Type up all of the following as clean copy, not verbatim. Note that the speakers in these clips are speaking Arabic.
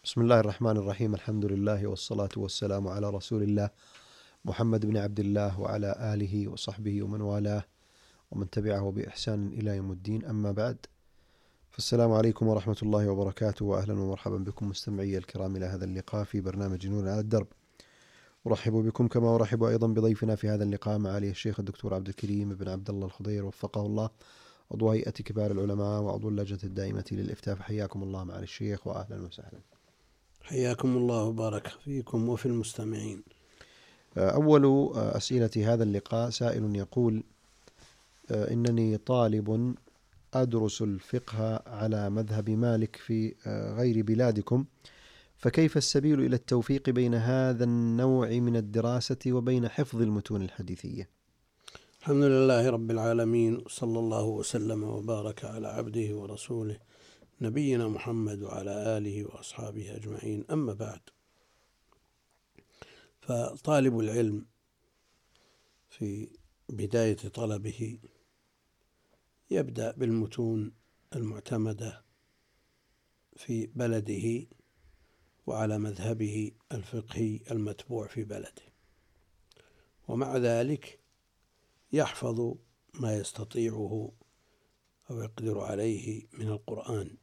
بسم الله الرحمن الرحيم. الحمد لله والصلاة والسلام على رسول الله محمد بن عبد الله وعلى آله وصحبه ومن والاه ومن تبعه بإحسان إلى يوم الدين، أما بعد، فالسلام عليكم ورحمة الله وبركاته، وأهلا ومرحبا بكم مستمعي الكرام إلى هذا اللقاء في برنامج نور على الدرب. أرحب بكم كما أرحب أيضا بضيفنا في هذا اللقاء معالي الشيخ الدكتور عبد الكريم بن عبد الله الخضير وفقه الله، عضو هيئة كبار العلماء وعضو اللجنة الدائمة للإفتاء. حياكم الله معالي الشيخ وأهلا وسهلا. حياكم الله وبارك فيكم وفي المستمعين. أول أسئلة هذا اللقاء سائل يقول: إنني طالب أدرس الفقه على مذهب مالك في غير بلادكم، فكيف السبيل إلى التوفيق بين هذا النوع من الدراسة وبين حفظ المتون الحديثية؟ الحمد لله رب العالمين، صلى الله وسلم وبارك على عبده ورسوله نبينا محمد وعلى آله وأصحابه أجمعين، أما بعد. فطالب العلم في بداية طلبه يبدأ بالمتون المعتمدة في بلده وعلى مذهبه الفقهي المتبوع في بلده، ومع ذلك يحفظ ما يستطيعه أو يقدر عليه من القرآن،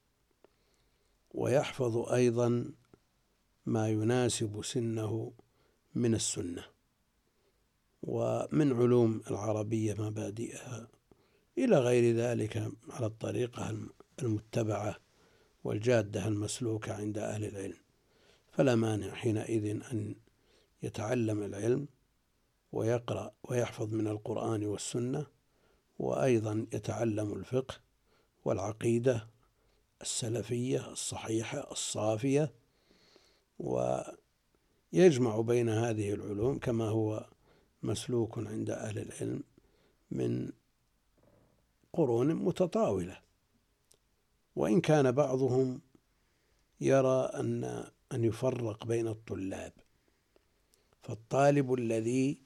ويحفظ أيضا ما يناسب سنه من السنة ومن علوم العربية مبادئها إلى غير ذلك على الطريقة المتبعة والجادة المسلوكة عند أهل العلم. فلا مانع حينئذ أن يتعلم العلم ويقرأ ويحفظ من القرآن والسنة، وأيضا يتعلم الفقه والعقيدة السلفية الصحيحة الصافية، ويجمع بين هذه العلوم كما هو مسلوك عند أهل العلم من قرون متطاولة. وإن كان بعضهم يرى أن يفرق بين الطلاب، فالطالب الذي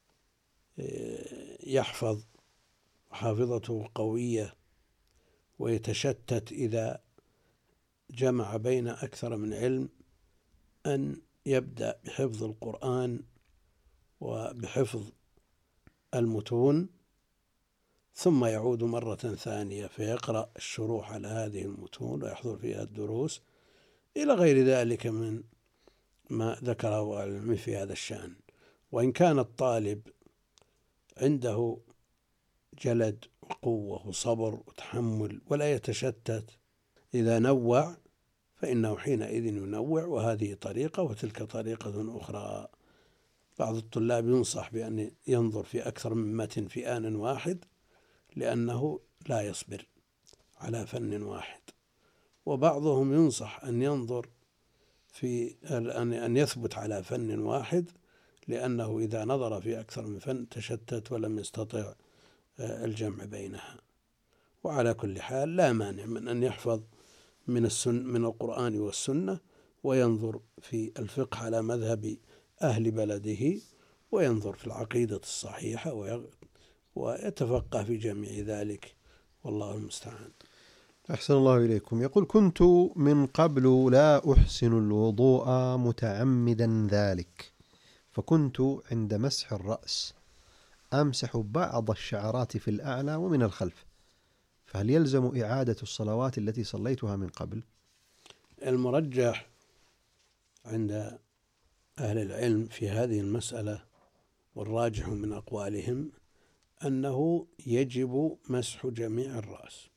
يحفظ حافظته قوية ويتشتت إذا جمع بين أكثر من علم، أن يبدأ بحفظ القرآن وبحفظ المتون، ثم يعود مرة ثانية فيقرأ الشروح على هذه المتون ويحضر فيها الدروس إلى غير ذلك من ما ذكره العلم في هذا الشأن. وإن كان الطالب عنده جلد وقوة وصبر وتحمل ولا يتشتت، إذا نوع فإنه حينئذ ينوع، وهذه طريقة وتلك طريقة أخرى. بعض الطلاب ينصح بأن ينظر في أكثر من متن في آن واحد لأنه لا يصبر على فن واحد، وبعضهم ينصح أن ينظر في أن يثبت على فن واحد لأنه إذا نظر في أكثر من فن تشتت ولم يستطع الجمع بينها. وعلى كل حال لا مانع من أن يحفظ من القرآن والسنة، وينظر في الفقه على مذهب أهل بلده، وينظر في العقيدة الصحيحة، ويتفقه في جميع ذلك، والله المستعان. أحسن الله إليكم. يقول: كنت من قبل لا أحسن الوضوء متعمدا ذلك، فكنت عند مسح الرأس أمسح بعض الشعرات في الأعلى ومن الخلف، فهل يلزم إعادة الصلوات التي صليتها من قبل؟ المرجح عند أهل العلم في هذه المسألة والراجح من أقوالهم أنه يجب مسح جميع الرأس،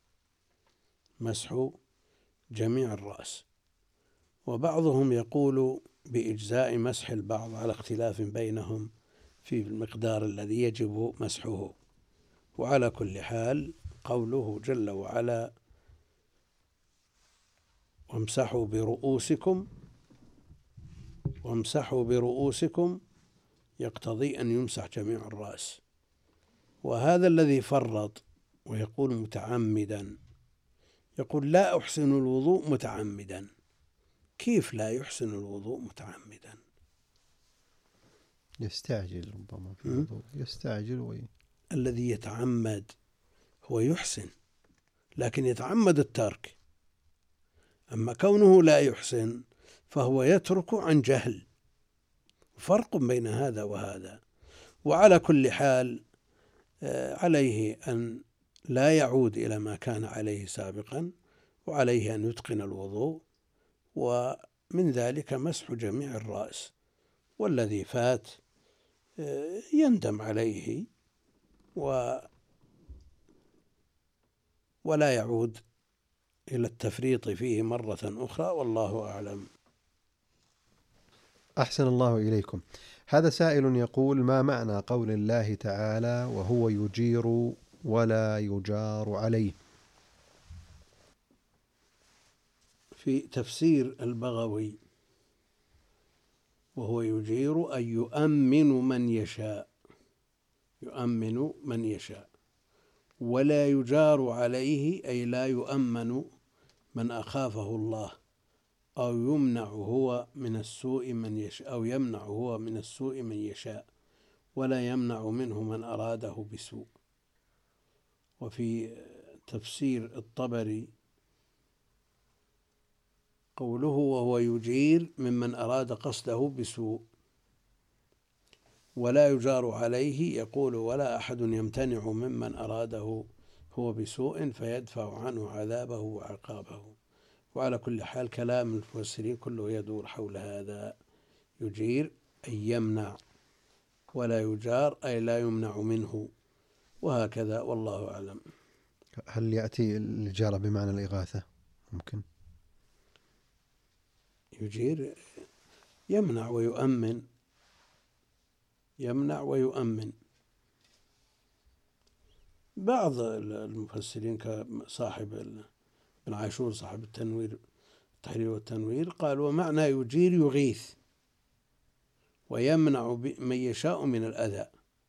مسح جميع الرأس. وبعضهم يقول بإجزاء مسح البعض على اختلاف بينهم في المقدار الذي يجب مسحه. وعلى كل حال قوله جل وعلا: وامسحوا برؤوسكم يقتضي أن يمسح جميع الرأس. وهذا الذي فرط ويقول متعمدا يقول: لا أحسن الوضوء متعمدا. كيف لا يحسن الوضوء متعمدا؟ يستعجل، ربما في الوضوء يستعجل الذي يتعمد هو يحسن، لكن يتعمد الترك. أما كونه لا يحسن فهو يترك عن جهل، فرق بين هذا وهذا. وعلى كل حال عليه أن لا يعود إلى ما كان عليه سابقا، وعليه أن يتقن الوضوء، ومن ذلك مسح جميع الرأس، والذي فات يندم عليه ولا يعود إلى التفريط فيه مرة أخرى، والله أعلم. أحسن الله إليكم. هذا سائل يقول: ما معنى قول الله تعالى: وهو يجير ولا يجار عليه؟ في تفسير البغوي: وهو يجير أي يؤمن من يشاء، يؤمن من يشاء، ولا يجار عليه أي لا يؤمن من أخافه الله، أو يمنع هو من السوء من يشاء، أو يمنع هو من السوء من يشاء، ولا يمنع منه من أراده بسوء. وفي تفسير الطبري قوله: وهو يجير ممن أراد قصده بسوء، ولا يجار عليه، يقول: ولا أحد يمتنع ممن أراده هو بسوء فيدفع عنه عذابه وعقابه. وعلى كل حال كلام المفسرين كله يدور حول هذا: يجير أي يمنع، ولا يجار أي لا يمنع منه، وهكذا، والله أعلم. هل يأتي الإجارة بمعنى الإغاثة؟ ممكن. يجير يمنع ويؤمن، يمنع ويؤمن. بعض المفسرين كصاحب ابن عاشور صاحب التحرير والتنوير قال: ومعنى يجير يغيث ويمنع من يشاء من الأذى،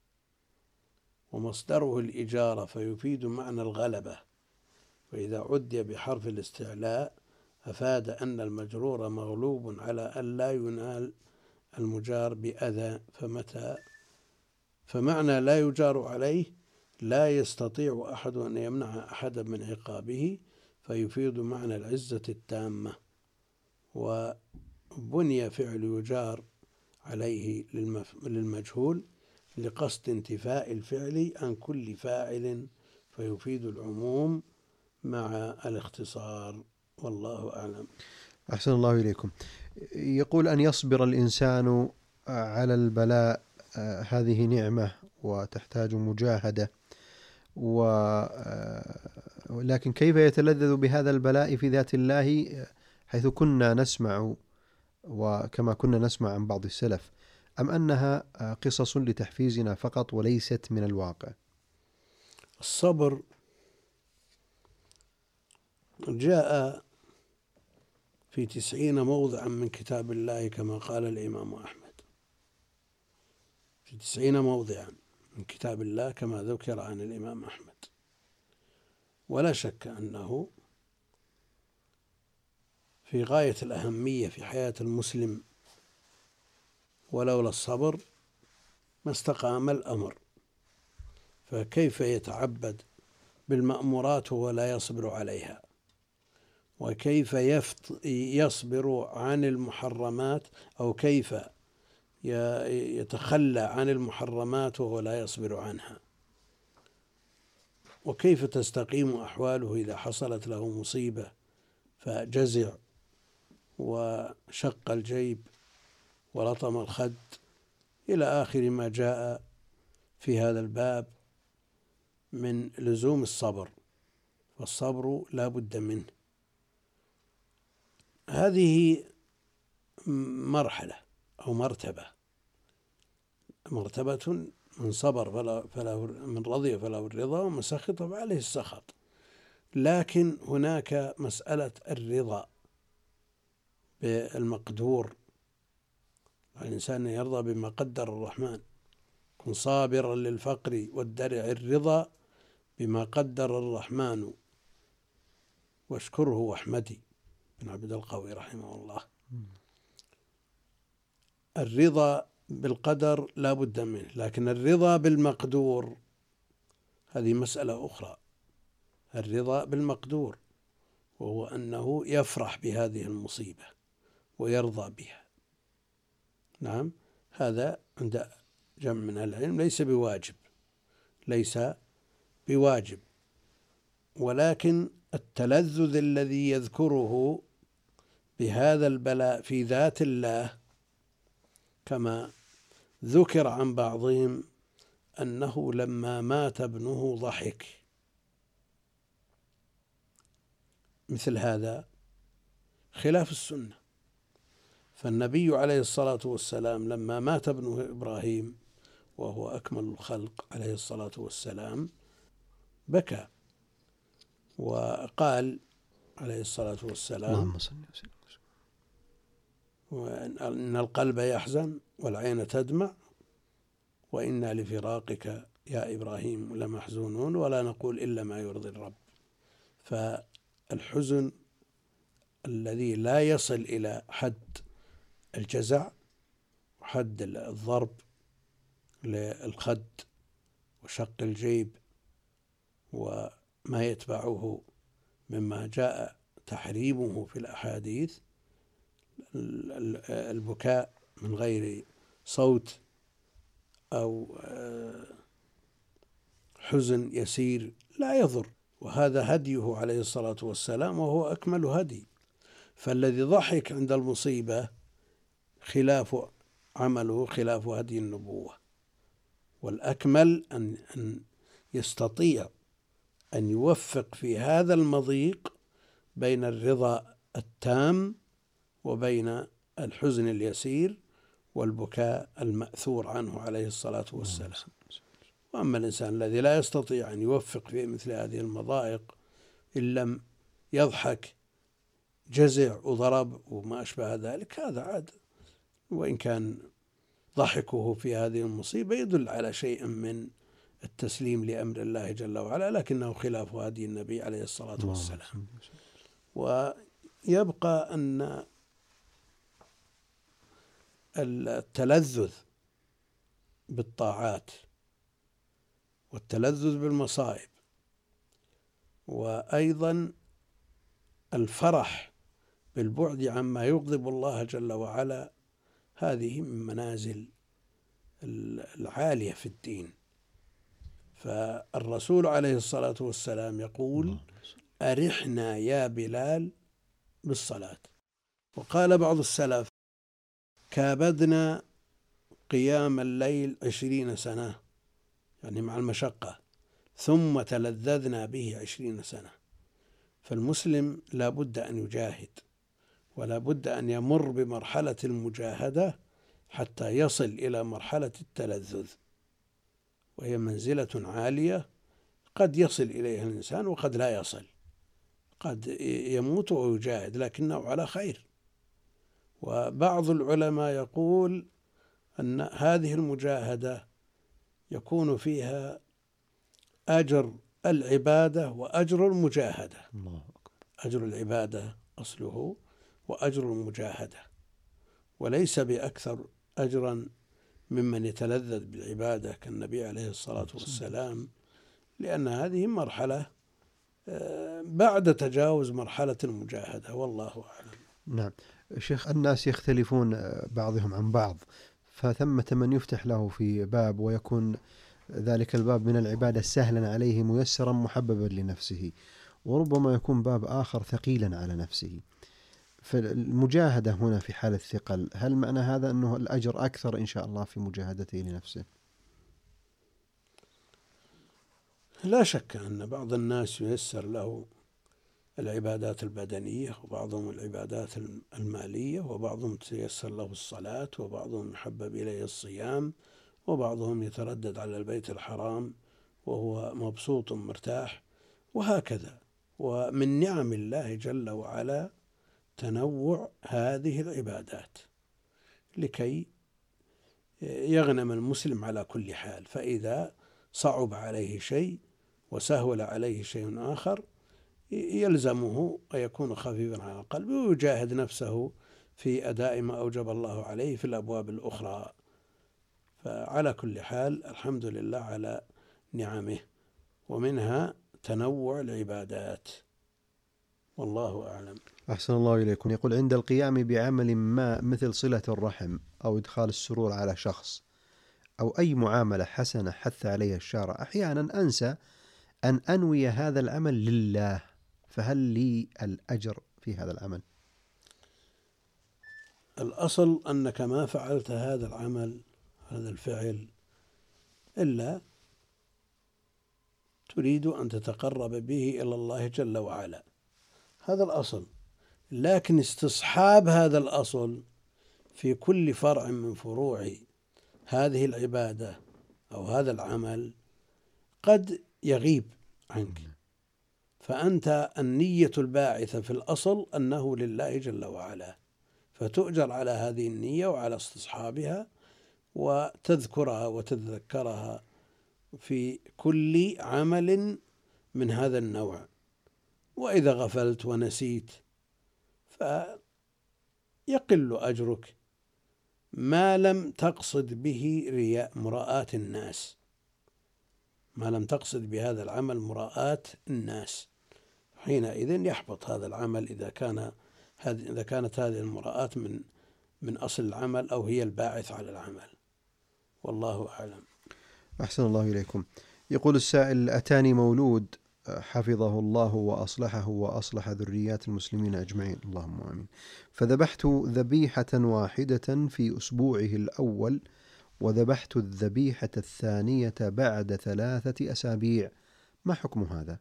ومصدره الإجارة فيفيد معنى الغلبة، وإذا عدي بحرف الاستعلاء أفاد أن المجرور مغلوب على أن لا ينال المجار بأذى، فمعنى لا يجار عليه لا يستطيع أحد أن يمنع أحدا من عقابه، فيفيد معنى العزة التامة. وبني فعل يجار عليه للمجهول لقصد انتفاء الفعل عن كل فاعل، فيفيد العموم مع الاختصار، والله أعلم. أحسن الله إليكم. يقول: أن يصبر الإنسان على البلاء هذه نعمة وتحتاج مجاهدة، ولكن كيف يتلذذ بهذا البلاء في ذات الله، حيث كنا نسمع وكما كنا نسمع عن بعض السلف، أم أنها قصص لتحفيزنا فقط وليست من الواقع؟ الصبر جاء في 90 موضعا من كتاب الله كما قال الإمام أحمد، في 90 موضعا من كتاب الله كما ذكر عن الإمام أحمد. ولا شك أنه في غاية الأهمية في حياة المسلم، ولولا الصبر ما استقام الأمر. فكيف يتعبد بالمأمورات وهو لا يصبر عليها؟ وكيف يصبر عن المحرمات، أو كيف يتخلى عن المحرمات وهو لا يصبر عنها؟ وكيف تستقيم أحواله إذا حصلت له مصيبة فجزع وشق الجيب ولطم الخد إلى آخر ما جاء في هذا الباب من لزوم الصبر، والصبر لا بد منه. هذه مرحلة أو مرتبة من صبر فله من رضي فله الرضا، ومن سخط فعليه السخط. لكن هناك مسألة الرضا بالمقدور، الإنسان يرضى بما قدر الرحمن. كن صابرا للفقر والدرع الرضا بما قدر الرحمن، واشكره واحمدي، بن عبد القوي رحمه الله. الرضا بالقدر لا بد منه، لكن الرضا بالمقدور هذه مسألة أخرى. الرضا بالمقدور، وهو أنه يفرح بهذه المصيبة ويرضى بها. نعم، هذا عند جمع من العلم ليس بواجب، ولكن التلذذ الذي يذكره بهذا البلاء في ذات الله، كما ذكر عن بعضهم أنه لما مات ابنه ضحك، مثل هذا خلاف السنة. فالنبي عليه الصلاة والسلام لما مات ابنه إبراهيم وهو أكمل الخلق عليه الصلاة والسلام بكى وقال عليه الصلاة والسلام: إن القلب يحزن والعين تدمع وإنا لفراقك يا إبراهيم لمحزونون ولا نقول إلا ما يرضي الرب. فالحزن الذي لا يصل إلى حد الجزع وحد الضرب للخد وشق الجيب وما يتبعه مما جاء تحريمه في الأحاديث، البكاء من غير صوت أو حزن يسير لا يضر، وهذا هديه عليه الصلاة والسلام وهو أكمل هدي. فالذي ضحك عند المصيبة خلاف عمله، خلاف هدي النبوة. والأكمل أن يستطيع أن يوفق في هذا المضيق بين الرضا التام وبين الحزن اليسير والبكاء المأثور عنه عليه الصلاة والسلام. وأما الإنسان الذي لا يستطيع أن يوفق في مثل هذه المضائق، إن لم يضحك جزع وضرب وما أشبه ذلك، هذا عاد، وإن كان ضحكه في هذه المصيبة يدل على شيء من التسليم لأمر الله جل وعلا، لكنه خلاف هدي النبي عليه الصلاة والسلام. ويبقى أن التلذذ بالطاعات والتلذذ بالمصائب وأيضا الفرح بالبعد عما يغضب الله جل وعلا، هذه من منازل العالية في الدين. فالرسول عليه الصلاة والسلام يقول: أرحنا يا بلال بالصلاة. وقال بعض السلف: كابدنا قيام الليل 20 سنة، يعني مع المشقة، ثم تلذذنا به 20 سنة. فالمسلم لا بد أن يجاهد، ولا بد أن يمر بمرحلة المجاهدة حتى يصل إلى مرحلة التلذذ، وهي منزلة عالية قد يصل إليها الإنسان وقد لا يصل، قد يموت ويجاهد لكنه على خير. وبعض العلماء يقول أن هذه المجاهدة يكون فيها أجر العبادة وأجر المجاهدة. أجر العبادة أصله وأجر المجاهدة، وليس بأكثر أجرا ممن يتلذذ بالعبادة كالنبي عليه الصلاة والسلام، لأن هذه مرحلة بعد تجاوز مرحلة المجاهدة، والله أعلم. نعم شيخ، الناس يختلفون بعضهم عن بعض، فثمة من يفتح له في باب ويكون ذلك الباب من العبادة سهلا عليه ميسرا محببا لنفسه، وربما يكون باب آخر ثقيلا على نفسه. فالمجاهدة هنا في حال الثقل، هل معنى هذا أنه الأجر أكثر إن شاء الله في مجاهدته لنفسه؟ لا شك أن بعض الناس ييسر له العبادات البدنية، وبعضهم العبادات المالية، وبعضهم تيسر له الصلاة، وبعضهم يحبب إليه الصيام، وبعضهم يتردد على البيت الحرام وهو مبسوط مرتاح، وهكذا. ومن نعم الله جل وعلا تنوع هذه العبادات لكي يغنم المسلم على كل حال. فإذا صعب عليه شيء وسهل عليه شيء آخر يلزمه ويكون خفيفا على القلب، ويجاهد نفسه في أداء ما أوجب الله عليه في الأبواب الأخرى. فعلى كل حال الحمد لله على نعمه، ومنها تنوع العبادات. والله أعلم. أحسن الله إليكم. يقول عند القيام بعمل ما مثل صلة الرحم أو إدخال السرور على شخص أو أي معاملة حسنة حث عليها الشارع، أحيانا أنسى أن أنوي هذا العمل لله، فهل لي الأجر في هذا العمل؟ الأصل أنك ما فعلت هذا العمل، هذا الفعل، إلا تريد أن تتقرب به إلى الله جل وعلا، هذا الأصل. لكن استصحاب هذا الأصل في كل فرع من فروع هذه العبادة أو هذا العمل قد يغيب عنك، فأنت النية الباعثة في الأصل أنه لله جل وعلا، فتؤجر على هذه النية وعلى استصحابها وتذكرها وتتذكرها في كل عمل من هذا النوع. وإذا غفلت ونسيت فيقل أجرك ما لم تقصد به رياء مراءة الناس، ما لم تقصد بهذا العمل مراءة الناس، حينئذ يحبط هذا العمل إذا كانت هذه المراءة من أصل العمل أو هي الباعث على العمل، والله أعلم. أحسن الله إليكم. يقول السائل: أتاني مولود حفظه الله وأصلحه وأصلح ذريات المسلمين أجمعين، اللهم آمين، فذبحت ذبيحة واحدة في أسبوعه الأول، وذبحت الذبيحة الثانية بعد 3 أسابيع، ما حكم هذا؟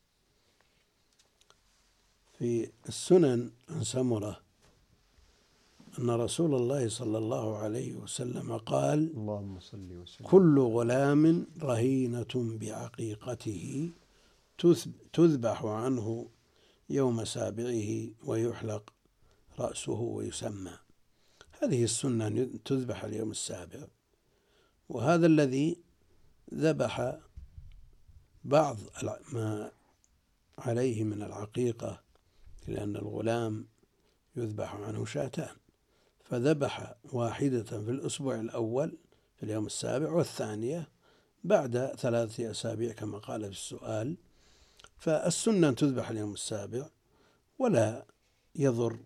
في السنن عن سمرة أن رسول الله صلى الله عليه وسلم قال: اللهم صل وسلم. كل غلام رهينة بعقيقته تذبح عنه يوم سابعه ويحلق رأسه ويسمى. هذه السنة تذبح اليوم السابع، وهذا الذي ذبح بعض ما عليه من العقيقة، لأن الغلام يذبح عنه شاتان، فذبح واحدة في الأسبوع الأول في اليوم السابع، والثانية بعد 3 أسابيع كما قال في السؤال. فالسنة أن تذبح اليوم السابع ولا يضر،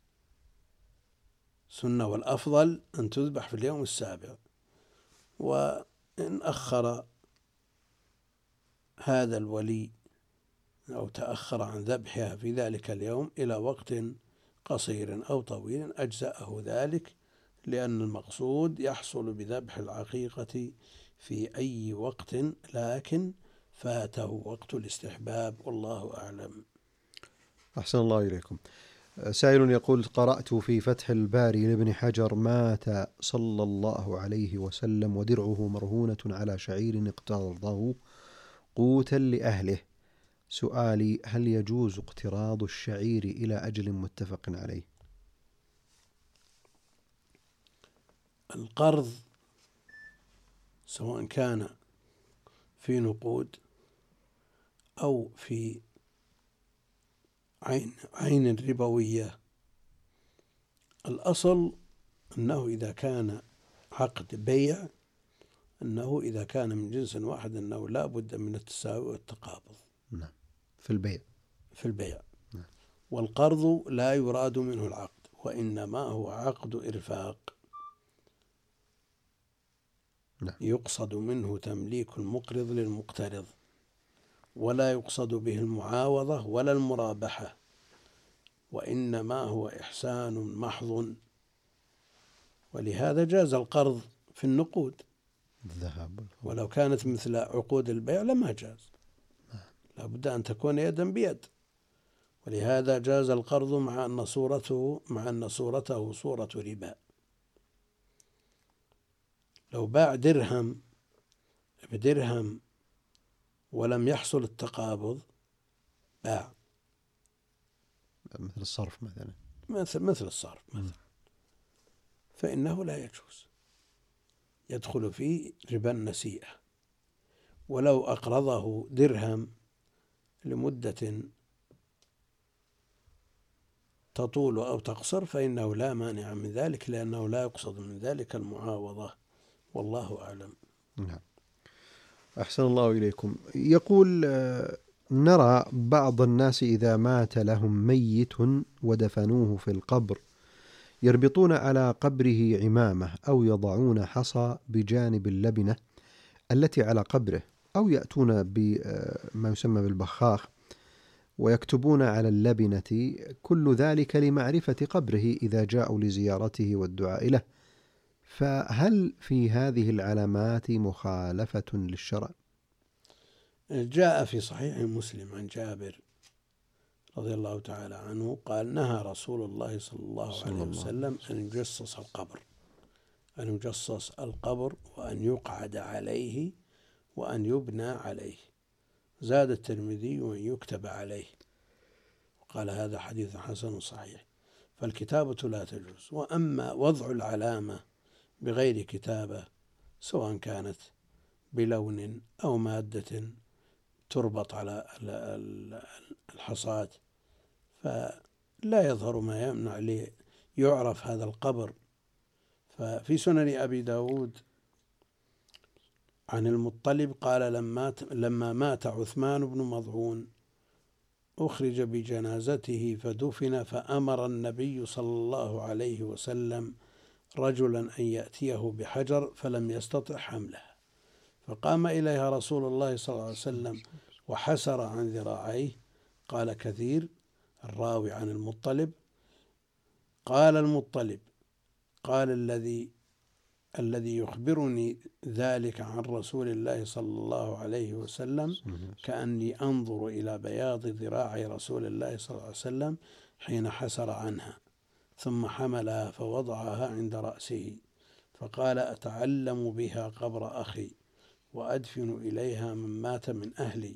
سنة، والأفضل أن تذبح في اليوم السابع. وإن أخر هذا الولي أو تأخر عن ذبحها في ذلك اليوم إلى وقت قصير أو طويل أجزأه ذلك، لأن المقصود يحصل بذبح العقيقة في أي وقت، لكن فاته وقت الاستحباب، والله أعلم. أحسن الله إليكم. سائل يقول: قرأت في فتح الباري لابن حجر: مات صلى الله عليه وسلم ودرعه مرهونة على شعير اقترضه قوتا لأهله. سؤالي: هل يجوز اقتراض الشعير إلى أجل متفق عليه؟ القرض سواء كان في نقود أو في عين ربوية، الأصل أنه إذا كان عقد بيع، أنه إذا كان من جنس واحد أنه لا بد من التساوي والتقابض. نعم، في البيع. نعم. والقرض لا يراد منه العقد، وإنما هو عقد إرفاق. نعم. يقصد منه تمليك المقرض للمقترض، ولا يقصد به المعاوضة ولا المرابحة، وإنما هو إحسان محض. ولهذا جاز القرض في النقود، الذهب، ولو كانت مثل عقود البيع لما جاز، لا بد أن تكون يدا بيد. ولهذا جاز القرض مع أن صورته صورة ربا. لو باع درهم بدرهم ولم يحصل التقابض باع، مثل الصرف مثلا، مثل الصرف مثلا، فإنه لا يجوز، يدخل فيه ربا النسيئة. ولو أقرضه درهم لمدة تطول أو تقصر فإنه لا مانع من ذلك، لأنه لا يقصد من ذلك المعاوضة، والله أعلم. نعم. أحسن الله إليكم. يقول: نرى بعض الناس إذا مات لهم ميت ودفنوه في القبر يربطون على قبره عمامة أو يضعون حصى بجانب اللبنة التي على قبره، أو يأتون بما يسمى بالبخاخ ويكتبون على اللبنة كل ذلك لمعرفة قبره إذا جاءوا لزيارته والدعاء له. فهل في هذه العلامات مخالفة للشرع؟ جاء في صحيح مسلم عن جابر رضي الله تعالى عنه قال: نهى رسول الله صلى الله عليه وسلم أن يجصص القبر وأن يقعد عليه وأن يبنى عليه. زاد الترمذي وأن يكتب عليه، قال هذا حديث حسن صحيح. فالكتابة لا تجوز. وأما وضع العلامة بغير كتابة، سواء كانت بلون أو مادة تربط على الحصاة، فلا يظهر ما يمنع ليعرف هذا القبر. ففي سنن أبي داود عن المطلب قال: لما مات عثمان بن مظعون أخرج بجنازته فدفن، فأمر النبي صلى الله عليه وسلم رجلا أن يأتيه بحجر فلم يستطع حملها، فقام إليها رسول الله صلى الله عليه وسلم وحسر عن ذراعيه. قال كثير الراوي عن المطلب: قال المطلب: قال الذي يخبرني ذلك عن رسول الله صلى الله عليه وسلم كأني أنظر إلى بياض ذراع رسول الله صلى الله عليه وسلم حين حسر عنها، ثم حملها فوضعها عند رأسه، فقال: أتعلم بها قبر أخي وأدفن إليها من مات من أهلي.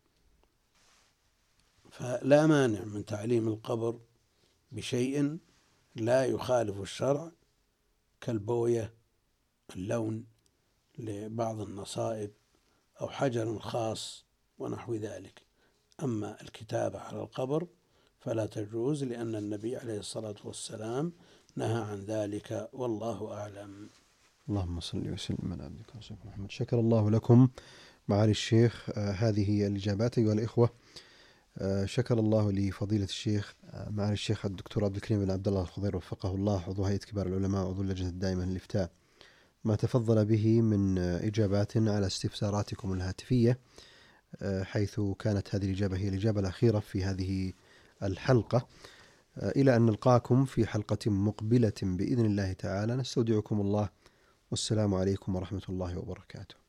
فلا مانع من تعليم القبر بشيء لا يخالف الشرع كالبوية، اللون لبعض النصائب، أو حجر خاص ونحو ذلك. أما الكتابة على القبر فلا تجوز، لأن النبي عليه الصلاة والسلام نهى عن ذلك، والله أعلم. اللهم صل وسلم على عبدك ورسولك محمد. شكر الله لكم معالي الشيخ. هذه هي الإجابات أيها الإخوة. شكر الله لفضيلة الشيخ معالي الشيخ الدكتور عبد الكريم بن عبد الله الخضير وفقه الله، عضو هيئة كبار العلماء وعضو اللجنة الدائمة للإفتاء، ما تفضل به من إجابات على استفساراتكم الهاتفية، حيث كانت هذه الإجابة هي الإجابة الأخيرة في هذه الحلقة. إلى أن نلقاكم في حلقة مقبلة بإذن الله تعالى، نستودعكم الله، والسلام عليكم ورحمة الله وبركاته.